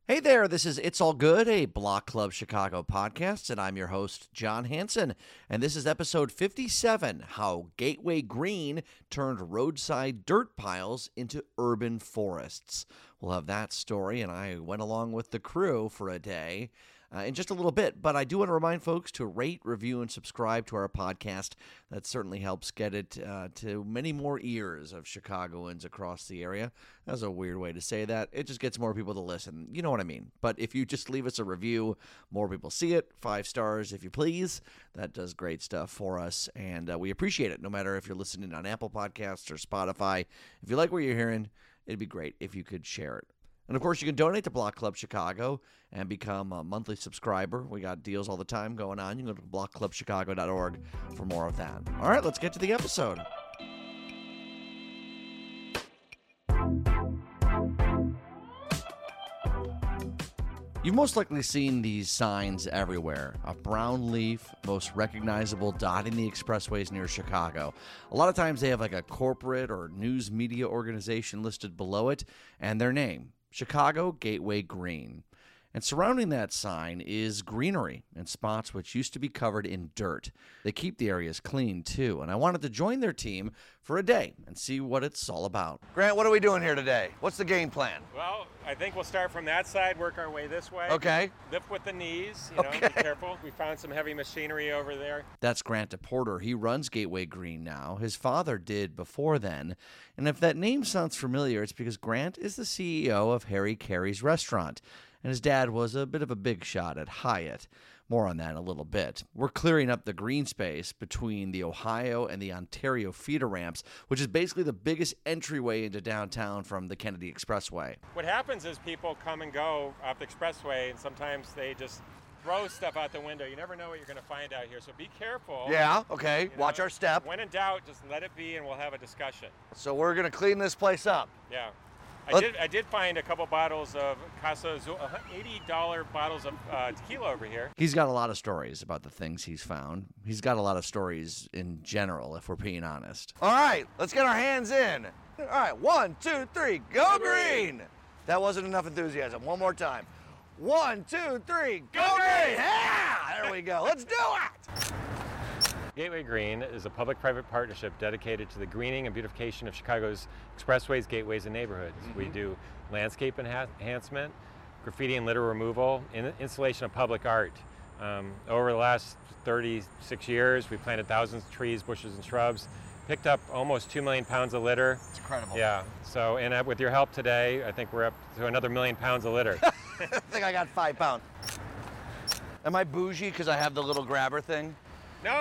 Hey there, this is It's All Good, a Block Club Chicago podcast, and I'm your host, John Hanson. And this is episode 57, How Gateway Green Turned Roadside Dirt Piles into Urban Forests. We'll have that story, and I went along with the crew for a day in just a little bit. But I do want to remind folks to rate, review, and subscribe to our podcast. That certainly helps get it to many more ears of Chicagoans across the area. That's a weird way to say that. It just gets more people to listen. You know what I mean. But if you just leave us a review, more people see it. 5 stars, if you please. That does great stuff for us, and we appreciate it, no matter if you're listening on Apple Podcasts or Spotify. If you like what you're hearing, it'd be great if you could share it. And, of course, you can donate to Block Club Chicago and become a monthly subscriber. We got deals all the time going on. You can go to blockclubchicago.org for more of that. All right, let's get to the episode. You've most likely seen these signs everywhere. A brown leaf, most recognizable, dotting the expressways near Chicago. A lot of times they have like a corporate or news media organization listed below it and their name, Chicago Gateway Green. And surrounding that sign is greenery and spots which used to be covered in dirt. They keep the areas clean, too, and I wanted to join their team for a day and see what it's all about. Grant, what are we doing here today? What's the game plan? Well, I think we'll start from that side, work our way this way. Okay. Lift with the knees, be careful. We found some heavy machinery over there. That's Grant DePorter. He runs Gateway Green now. His father did before then. And if that name sounds familiar, it's because Grant is the CEO of Harry Carey's restaurant. And his dad was a bit of a big shot at Hyatt. More on that in a little bit. We're clearing up the green space between the Ohio and the Ontario feeder ramps, which is basically the biggest entryway into downtown from the Kennedy Expressway. What happens is people come and go off the expressway, and sometimes they just throw stuff out the window. You never know what you're going to find out here, so be careful. Yeah, okay. Watch our step. When in doubt, just let it be, and we'll have a discussion. So we're going to clean this place up. Yeah. I did find a couple bottles of Casa Azul, $80 bottles of tequila over here. He's got a lot of stories about the things he's found. He's got a lot of stories in general, if we're being honest. All right, let's get our hands in. All right, 1, 2, 3, go green! That wasn't enough enthusiasm. One more time. 1, 2, 3, go green! Yeah! There we go. Let's do it! Gateway Green is a public-private partnership dedicated to the greening and beautification of Chicago's expressways, gateways, and neighborhoods. Mm-hmm. We do landscape enhancement, graffiti and litter removal, and installation of public art. Over the last 36 years, we planted thousands of trees, bushes, and shrubs, picked up almost 2 million pounds of litter. It's incredible. Yeah, so, and with your help today, I think we're up to another 1 million pounds of litter. I think I got 5 pounds. Am I bougie because I have the little grabber thing? No.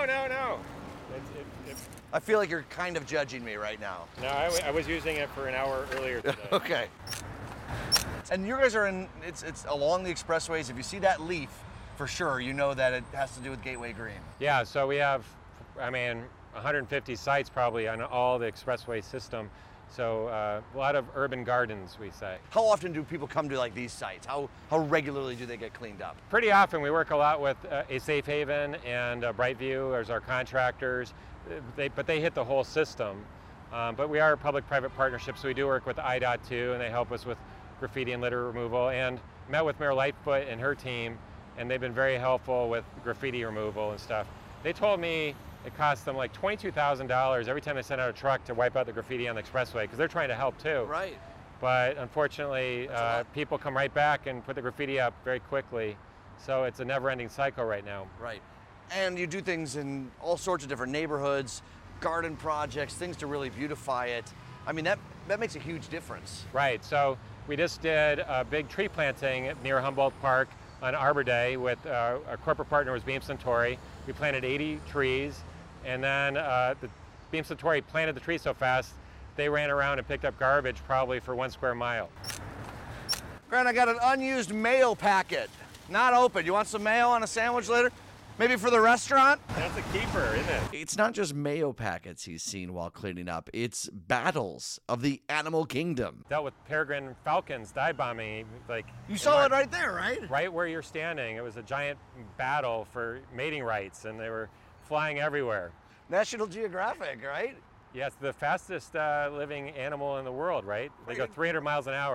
I feel like you're kind of judging me right now. No, I was using it for an hour earlier today. Okay. And you guys are in, it's along the expressways. If you see that leaf, for sure, you know that it has to do with Gateway Green. Yeah, so we have, 150 sites probably on all the expressway system. So a lot of urban gardens, we say. How often do people come to like these sites? How regularly do they get cleaned up? Pretty often. We work a lot with a Safe Haven and Brightview as our contractors, but they hit the whole system. But we are a public-private partnership, so we do work with IDOT too, and they help us with graffiti and litter removal. And met with Mayor Lightfoot and her team, and they've been very helpful with graffiti removal and stuff. They told me it costs them like $22,000 every time they send out a truck to wipe out the graffiti on the expressway, because they're trying to help too. Right. But unfortunately, people come right back and put the graffiti up very quickly. So it's a never-ending cycle right now. Right. And you do things in all sorts of different neighborhoods, garden projects, things to really beautify it. I mean, that makes a huge difference. Right. So we just did a big tree planting near Humboldt Park on Arbor Day with our corporate partner was Beam Suntory. We planted 80 trees. And then the Beam Suntory planted the tree so fast, they ran around and picked up garbage probably for 1 square mile. Grant, I got an unused mail packet. Not open. You want some mail on a sandwich later? Maybe for the restaurant? That's a keeper, isn't it? It's not just mayo packets he's seen while cleaning up. It's battles of the animal kingdom. Dealt with peregrine falcons dive bombing. You saw it right there, right? Right where you're standing. It was a giant battle for mating rights, and they were flying everywhere. National Geographic, right? Yes, the fastest living animal in the world, right? They go 300 miles an hour.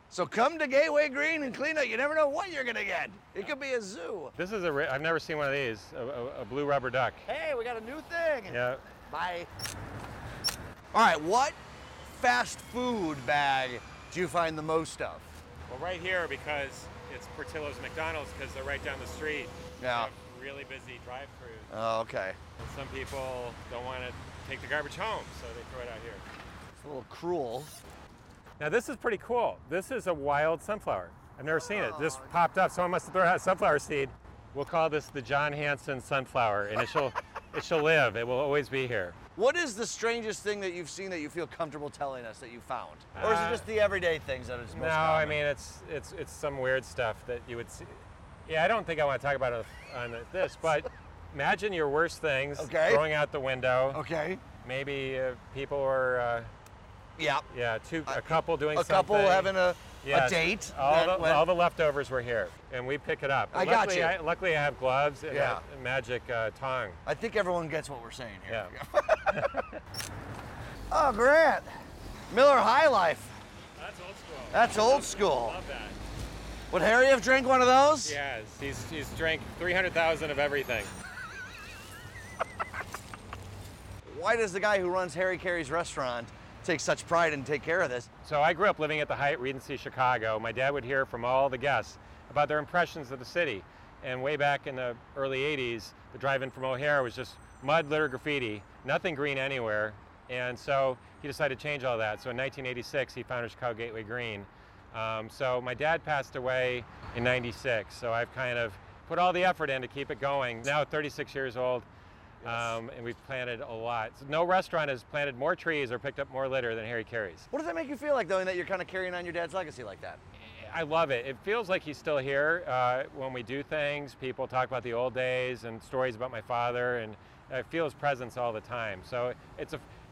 So come to Gateway Green and clean up. You never know what you're going to get. It could be a zoo. This is I've never seen one of these, a blue rubber duck. Hey, we got a new thing. Yeah. Bye. All right, what fast food bag do you find the most of? Well, right here, because it's Portillo's McDonald's, because they're right down the street. Yeah. They have really busy drive-throughs. Oh, okay. And some people don't want to take the garbage home, so they throw it out here. It's a little cruel. Now this is pretty cool. This is a wild sunflower. I've never seen it. This popped up. Someone must have thrown out a sunflower seed. We'll call this the John Hanson sunflower, and it shall live. It will always be here. What is the strangest thing that you've seen that you feel comfortable telling us that you found? Or is it just the everyday things that is most No, common? I mean it's some weird stuff that you would see. Yeah, I don't think I want to talk about it on this, but imagine your worst things throwing out the window. Okay. Maybe people were. Yeah. Yeah, a couple doing something. A couple having a Yes. date. All the leftovers were here, and we pick it up. Got you. Luckily, I have gloves and Yeah. a magic tongue. I think everyone gets what we're saying here. Yeah. Oh, Grant. Miller High Life. That's old school. That's old school. Love that. Would Harry have drank one of those? Yes, he's drank 300,000 of everything. Why does the guy who runs Harry Carey's restaurant take such pride and take care of this? So I grew up living at the Hyatt Regency Chicago. My dad would hear from all the guests about their impressions of the city. And way back in the early 80s, the drive-in from O'Hare was just mud, litter, graffiti, nothing green anywhere. And so he decided to change all that. So in 1986, he founded Chicago Gateway Green. So my dad passed away in 96. So I've kind of put all the effort in to keep it going. Now 36 years old. And we've planted a lot. So no restaurant has planted more trees or picked up more litter than Harry Carey's. What does that make you feel like, though, that you're kind of carrying on your dad's legacy like that? I love it. It feels like he's still here. When we do things, people talk about the old days and stories about my father, and I feel his presence all the time. So it's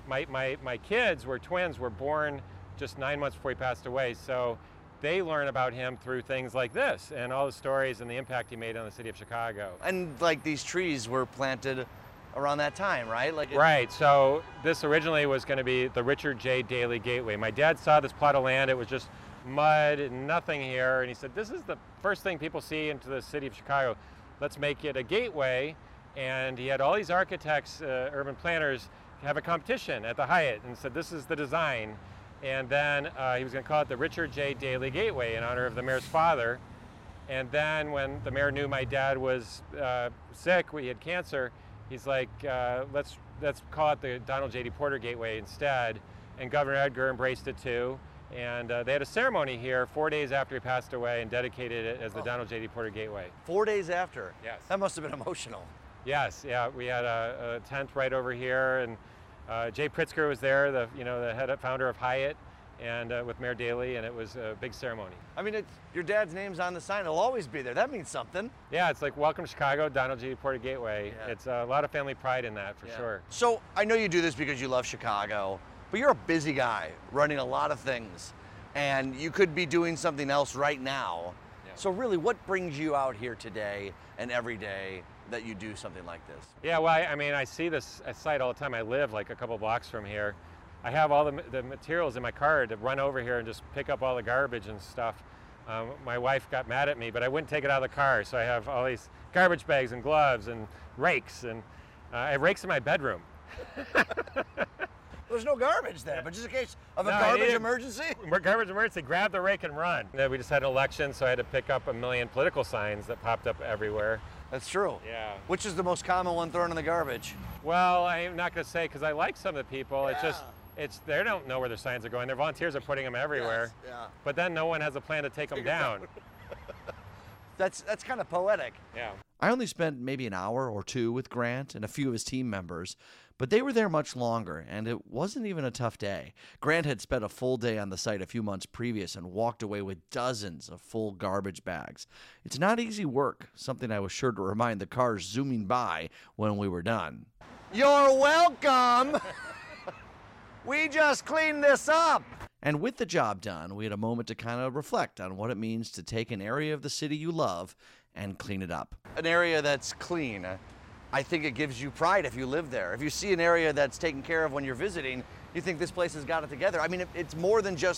my kids were twins, were born just 9 months before he passed away. So they learn about him through things like this and all the stories and the impact he made on the city of Chicago. And like these trees were planted around that time, right? Right, so this originally was going to be the Richard J. Daley Gateway. My dad saw this plot of land, it was just mud and nothing here, and he said, this is the first thing people see into the city of Chicago. Let's make it a gateway. And he had all these architects, urban planners, have a competition at the Hyatt and said, this is the design. And then he was going to call it the Richard J. Daley Gateway in honor of the mayor's father. And then when the mayor knew my dad was sick, he had cancer, he's like, let's call it the Donald J.D. Porter Gateway instead. And Governor Edgar embraced it too. And they had a ceremony here 4 days after he passed away and dedicated it as the Donald J.D. Porter Gateway. 4 days after? Yes. That must have been emotional. Yes, yeah, we had a tent right over here, and Jay Pritzker was there, the founder of Hyatt, and with Mayor Daley, and it was a big ceremony. I mean, your dad's name's on the sign. It'll always be there. That means something. Yeah, it's like Welcome to Chicago, Donald J. Porter Gateway. Yeah. It's a lot of family pride in that, for sure. So I know you do this because you love Chicago, but you're a busy guy running a lot of things, and you could be doing something else right now. Yeah. So really, what brings you out here today and every day that you do something like this? Yeah, well, I mean, I see this site all the time. I live like a couple blocks from here. I have all the materials in my car to run over here and just pick up all the garbage and stuff. My wife got mad at me, but I wouldn't take it out of the car, so I have all these garbage bags and gloves and rakes, and I have rakes in my bedroom. There's no garbage there, but just in case of a garbage emergency? Garbage emergency, grab the rake and run. We just had an election, so I had to pick up 1 million political signs that popped up everywhere. That's true. Yeah. Which is the most common one thrown in the garbage? Well, I'm not going to say because I like some of the people. Yeah. They don't know where their signs are going. Their volunteers are putting them everywhere. Yes, yeah. But then no one has a plan to take them down. That's kind of poetic. Yeah. I only spent maybe an hour or two with Grant and a few of his team members, but they were there much longer, and it wasn't even a tough day. Grant had spent a full day on the site a few months previous and walked away with dozens of full garbage bags. It's not easy work, something I was sure to remind the cars zooming by when we were done. You're welcome! We just cleaned this up! And with the job done, we had a moment to kind of reflect on what it means to take an area of the city you love and clean it up. An area that's clean, I think it gives you pride if you live there. If you see an area that's taken care of when you're visiting, you think this place has got it together. I mean, it's more than just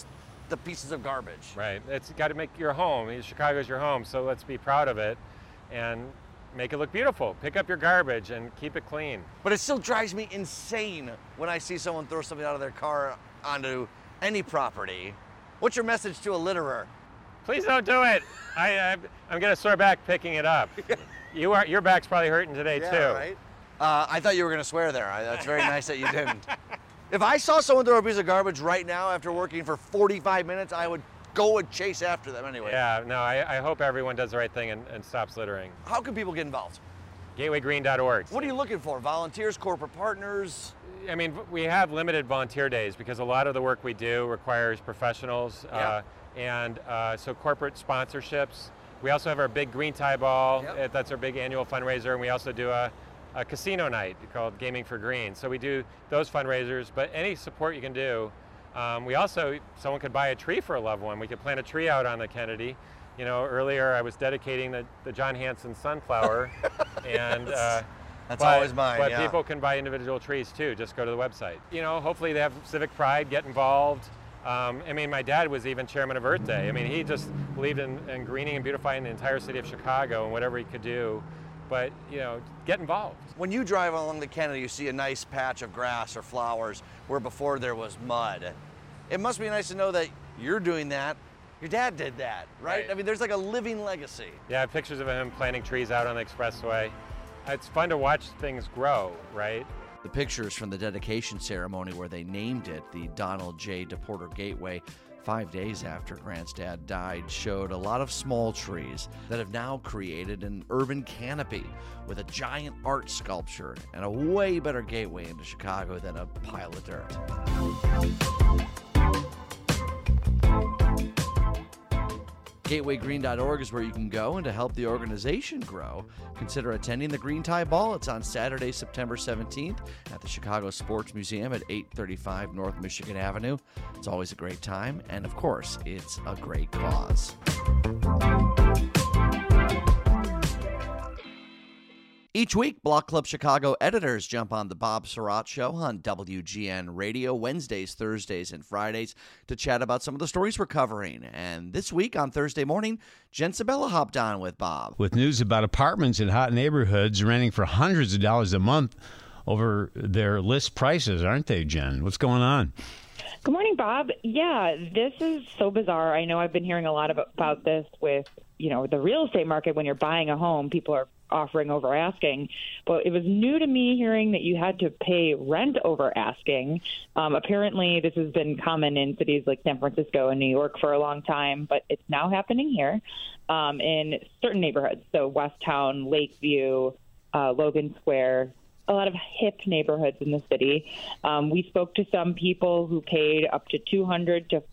the pieces of garbage. Right. It's got to make your home. Chicago's your home, so let's be proud of it and make it look beautiful. Pick up your garbage and keep it clean. But it still drives me insane when I see someone throw something out of their car onto any property. What's your message to a litterer? Please don't do it. I'm going to sore back picking it up. Your back's probably hurting today, too. Right? I thought you were going to swear there. That's very nice that you didn't. If I saw someone throw a piece of garbage right now after working for 45 minutes, I would go and chase after them anyway. Yeah, no, I hope everyone does the right thing and stops littering. How can people get involved? GatewayGreen.org. What are you looking for? Volunteers, corporate partners? I mean, we have limited volunteer days because a lot of the work we do requires professionals so corporate sponsorships. We also have our big green tie ball. Yep. That's our big annual fundraiser, and we also do a casino night called Gaming for Green. So we do those fundraisers, but any support you can do. Someone could buy a tree for a loved one. We could plant a tree out on the Kennedy. You know, earlier I was dedicating the John Hanson sunflower, and that's always mine. But people can buy individual trees too. Just go to the website. You know, hopefully they have civic pride, get involved. I mean, my dad was even chairman of Earth Day. I mean, he just believed in greening and beautifying the entire city of Chicago and whatever he could do. But, you know, get involved. When you drive along the Kennedy, you see a nice patch of grass or flowers where before there was mud. It must be nice to know that you're doing that. Your dad did that, right? I mean, there's like a living legacy. Yeah, I have pictures of him planting trees out on the expressway. It's fun to watch things grow, right? The pictures from the dedication ceremony where they named it the Donald J. DePorter Gateway 5 days after Grant's dad died showed a lot of small trees that have now created an urban canopy with a giant art sculpture and a way better gateway into Chicago than a pile of dirt. GatewayGreen.org is where you can go, and to help the organization grow, consider attending the Green Tie Ball. It's on Saturday, September 17th at the Chicago Sports Museum at 835 North Michigan Avenue. It's always a great time, and of course, it's a great cause. Each week, Block Club Chicago editors jump on the Bob Surratt Show on WGN Radio Wednesdays, Thursdays, and Fridays to chat about some of the stories we're covering. And this week on Thursday morning, Jen Sabella hopped on with Bob. With news about apartments in hot neighborhoods renting for hundreds of dollars a month over their list prices, aren't they, Jen? What's going on? Good morning, Bob. Yeah, this is so bizarre. I know I've been hearing a lot about this with, the real estate market. When you're buying a home, people are offering over asking, but it was new to me hearing that you had to pay rent over asking. Apparently this has been common in cities like San Francisco and New York for a long time, but it's now happening here in certain neighborhoods. So Westtown, Lakeview, Logan Square, a lot of hip neighborhoods in the city. We spoke to some people who paid up to $200 to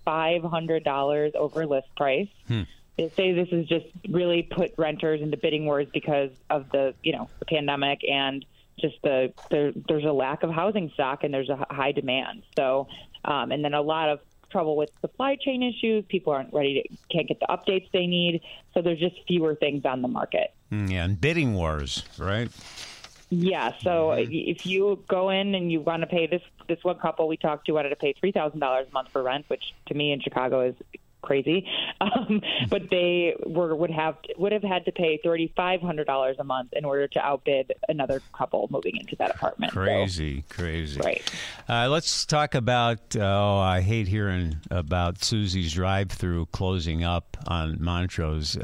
$500 over list price. They say this has just really put renters into bidding wars because of the pandemic and just there's a lack of housing stock and there's a high demand. So, and then a lot of trouble with supply chain issues. People can't get the updates they need. So there's just fewer things on the market. Yeah, and bidding wars, right? Yeah. So if you go in and you want to pay this one couple we talked to wanted to pay $3,000 a month for rent, which to me in Chicago is crazy, but they would have had to pay $3,500 a month in order to outbid another couple moving into that apartment. Crazy. Right. Let's talk about, I hate hearing about Susie's drive-thru closing up on Montrose.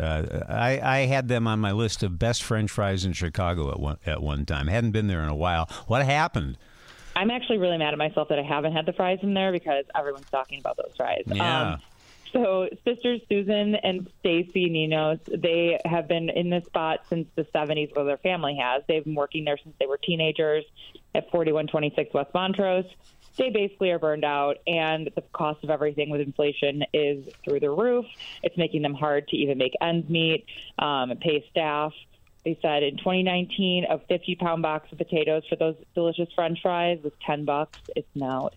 I had them on my list of best French fries in Chicago at one time. Hadn't been there in a while. What happened? I'm actually really mad at myself that I haven't had the fries in there because everyone's talking about those fries. Yeah. So sisters Susan and Stacy Ninos, they have been in this spot since the 70s, well, their family has. They've been working there since they were teenagers at 4126 West Montrose. They basically are burned out, and the cost of everything with inflation is through the roof. It's making them hard to even make ends meet, pay staff. They said in 2019, a 50-pound box of potatoes for those delicious French fries was $10. It's now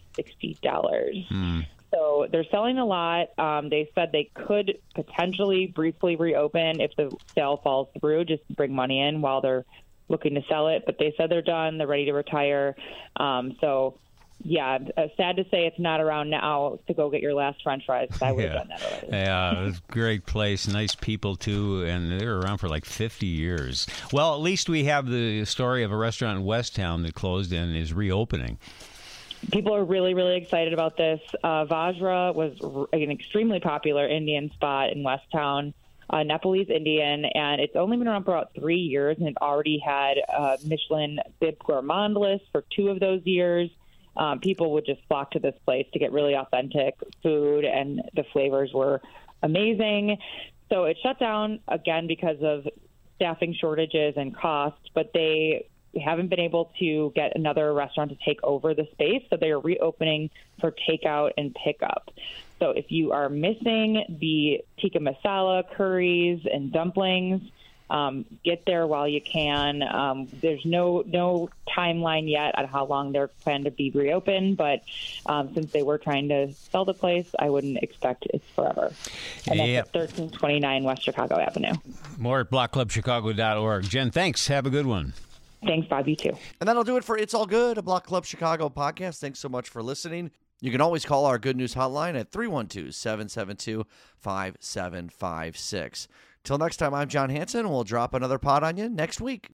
$60. So they're selling a lot. They said they could potentially briefly reopen if the sale falls through, just to bring money in while they're looking to sell it. But they said they're done. They're ready to retire. So Yeah, sad to say it's not around now to go get your last French fries. I would have done that already. Yeah, it was a great place, nice people too, and they were around for like 50 years. Well, at least we have the story of a restaurant in West Town that closed and is reopening. People are really, really excited about this. Vajra was an extremely popular Indian spot in West Town, Nepalese Indian, and it's only been around for about 3 years, and it already had a Michelin Bib Gourmand list for 2 of those years. People would just flock to this place to get really authentic food, and the flavors were amazing. So it shut down again because of staffing shortages and costs, but they haven't been able to get another restaurant to take over the space, so they are reopening for takeout and pickup. So if you are missing the tikka masala, curries, and dumplings, get there while you can. There's no timeline yet on how long they're planned to be reopened, but since they were trying to sell the place, I wouldn't expect it's forever. And that's at 1329 West Chicago Avenue. More at blockclubchicago.org. Jen, thanks. Have a good one. Thanks, Bob. You too. And that'll do it for It's All Good, a Block Club Chicago podcast. Thanks so much for listening. You can always call our Good News hotline at 312-772-5756. Till next time, I'm John Hanson. We'll drop another pod on you next week.